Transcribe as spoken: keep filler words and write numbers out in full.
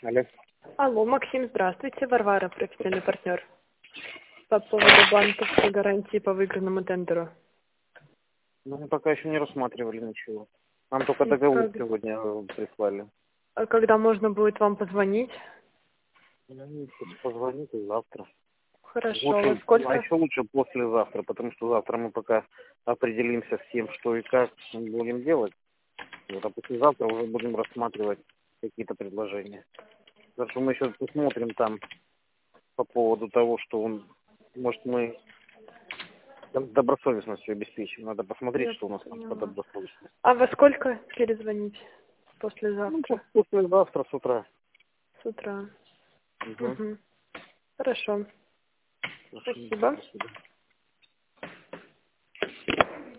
Алло. Алло, Максим, здравствуйте. Варвара, профессиональный партнер. По поводу банковской гарантии по выигранному тендеру. Ну, мы пока еще не рассматривали ничего. Нам только И договор как- сегодня э, прислали. А когда можно будет вам позвонить? Ну, позвоните завтра. Хорошо. Во Лучше, а сколько? еще лучше послезавтра, потому что завтра мы пока определимся с тем, что и как мы будем делать. Вот, а послезавтра уже будем рассматривать какие-то предложения. Потому что мы еще посмотрим там по поводу того, что он, может, мы доб- добросовестностью обеспечим. Надо посмотреть, Я что у нас там по поняла. добросовестности. А во сколько перезвонить? Ну, Послезавтра. пос- послезавтра с утра. С утра. Угу. Угу. Хорошо. Хорошо, Спасибо. спасибо.